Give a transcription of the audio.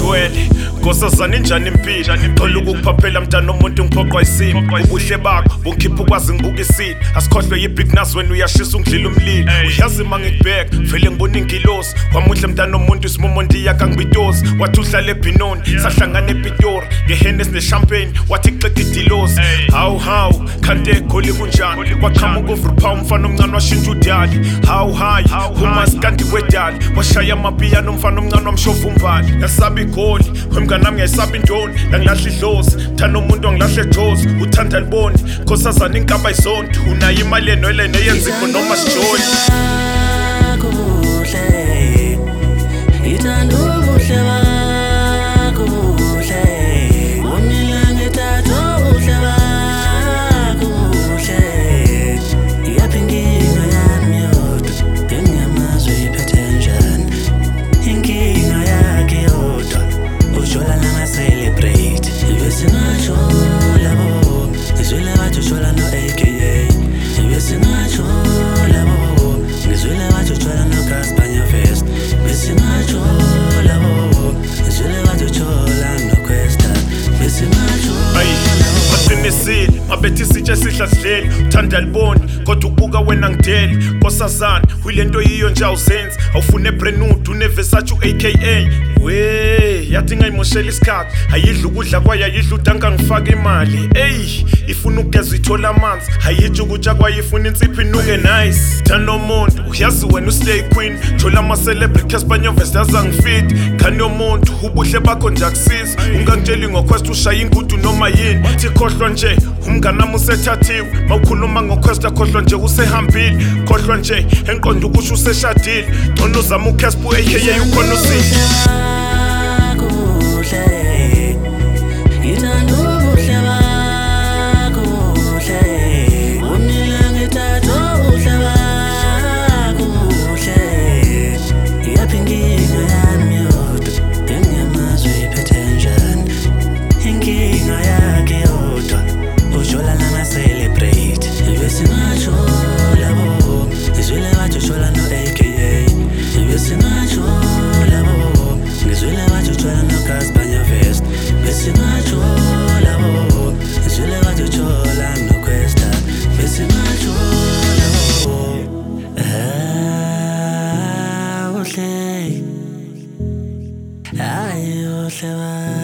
ngishwele nkosazana injani impilo thola ukuphaphela mntana omuntu ngiphoqwa isimo ubuhle bakho bungikhipha ukwazi ngibuka isini asikhohlwe yi-big nas wena uyashisa ungidlila umlilo uyazi ma ngikubheka vele ngibona ingilosi wamuhle mntana omuntu isimomo ndiyaka ngibitosi wathi uhlala ebhinoni sahlangana epitori ngehenes ne-champagne wathi qeda idilosi hawu kanti egoli kunjani kwaqhamuka uvruphawu umfana omncane washintsha udali hawu hayi umasikandi wedali washaya amapiyano umfana omncane wamshova umbali yasaba igoli wemnganami ngiyayisaba intoni langilahla idlozi thanda umuntu wangilahle ejozi uthanda liboni nkosazana inkaba izonto unayo imali yenoyile neyenziko noma sijoli mabethi sitshe sihla sidleli uthanda liboni kodwa ubuka wena ngideli nkosazana uyilento yiyo nje awusenzi awufune ebrenud unevesathi u-aka we yathi ngayimoshela isikhathi ayidla ukudla kwayo ayidla udanka ngifaka imali eyi ifuna ukugeza ithola amanzi ayitsho ukutsha kwayo ifuna insipho inuke nice thanda omuntu uyazi wena uslay queen thola ama-celebrity espanyoves yazangifiti khani yomuntu ubuhle bakho nje akusiza ungangitsheli ngoquest ushaya ingudu noma yini wathi khohlwa nje umnganami usethathiwe mawukhuluma ngoquest khohlwa nje usehambile khohlwa nje enqonda ukusho useshadile ngcono uzama ucaspo aka ukhona usihle Ay,